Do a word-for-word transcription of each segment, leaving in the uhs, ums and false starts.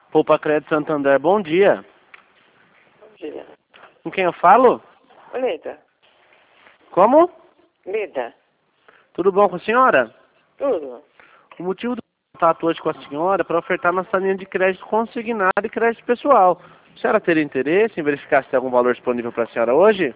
Poupa Crédito Santander, bom dia. Bom dia. Com quem eu falo? Leda. Como? Leda. Tudo bom com a senhora? Tudo. O motivo do contato hoje com a senhora é para ofertar nossa linha de crédito consignado e crédito pessoal. A senhora teria interesse em verificar se tem algum valor disponível para a senhora hoje?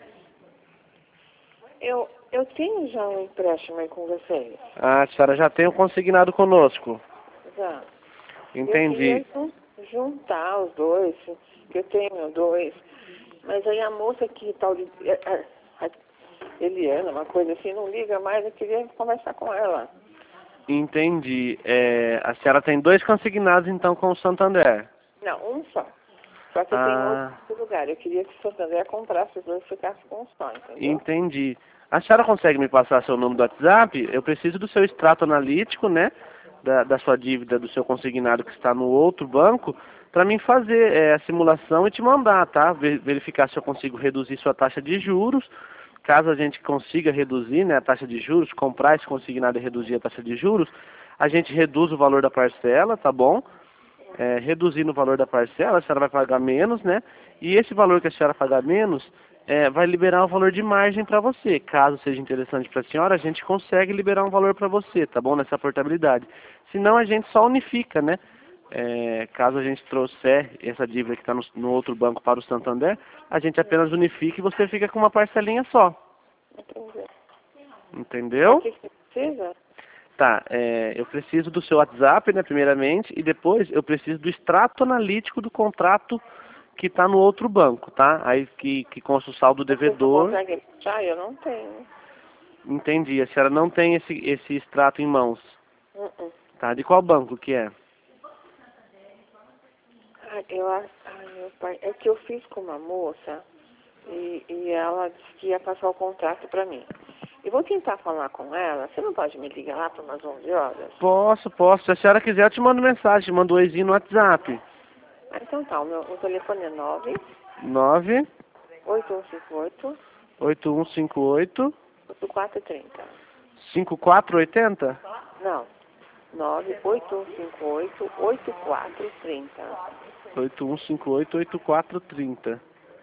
Eu, eu tenho já um empréstimo aí com vocês. Ah, a senhora já tem o consignado conosco. Já. Entendi. Eu queria jun- juntar os dois, que eu tenho dois. Mas aí a moça que tal de... a- a- Eliana, uma coisa assim, não liga mais, eu queria conversar com ela. Entendi. É, a senhora tem dois consignados então com o Santander. Não, um só. Só que eu tenho Ah, outro lugar. Eu queria que o Santander comprasse os dois e ficasse com um só, entendeu? entendi. A senhora consegue me passar seu número do WhatsApp? Eu preciso do seu extrato analítico, né? Da, da sua dívida, do seu consignado que está no outro banco, para mim fazer é, a simulação e te mandar, tá? Ver- Verificar se eu consigo reduzir sua taxa de juros. Caso a gente consiga reduzir, né, a taxa de juros, comprar esse consignado e reduzir a taxa de juros, a gente reduz o valor da parcela, tá bom? É, reduzindo o valor da parcela, a senhora vai pagar menos, né? E esse valor que a senhora pagar menos é, vai liberar um valor de margem para você. Caso seja interessante para a senhora, a gente consegue liberar um valor para você, tá bom? Nessa portabilidade. Senão a gente só unifica, né? É, caso a gente trouxer essa dívida que está no, no outro banco para o Santander, a gente apenas unifica e você fica com uma parcelinha só. Entendi. Entendeu? O que que precisa? Tá, é, eu preciso do seu WhatsApp, né, primeiramente, e depois eu preciso do extrato analítico do contrato que está no outro banco, tá? Aí que, que consta o saldo Vocês não devedor. conseguem achar? Eu não tenho. Entendi, a senhora não tem esse, esse extrato em mãos, Uh -uh. tá? De qual banco que é? Ai, eu, a- ai, meu pai, é que eu fiz com uma moça e, e ela disse que ia passar o contrato para mim. Eu vou tentar falar com ela. Você não pode me ligar lá para umas onze horas? Posso, posso. Se a senhora quiser, eu te mando mensagem, te mando um oizinho no WhatsApp. Ah, então tá, o meu o telefone é nove nove oito um cinco oito oito um cinco oito oito quatro três zero. cinco quatro oito zero. Não, nove oito um cinco oito oito quatro três zero. oito um cinco oito oito quatro três zero.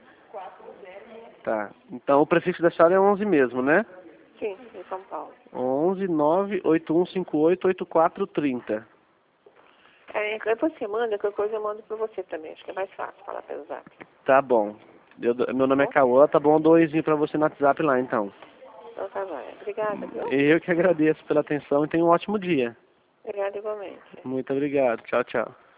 Tá. Então o prefixo da senhora é onze mesmo, né? Sim, em São Paulo. onze nove oito um cinco oito oito quatro três zero. É, depois você manda, qualquer coisa eu mando para você também. Acho que é mais fácil falar pelo zap. Tá bom. Eu, dou- meu nome é Cauã, tá bom? Eu dou um oizinho pra você no WhatsApp lá, então. Então tá bom. Obrigada, viu? Eu que agradeço pela atenção e tenha um ótimo dia. Obrigada igualmente. Muito obrigado. Tchau, tchau.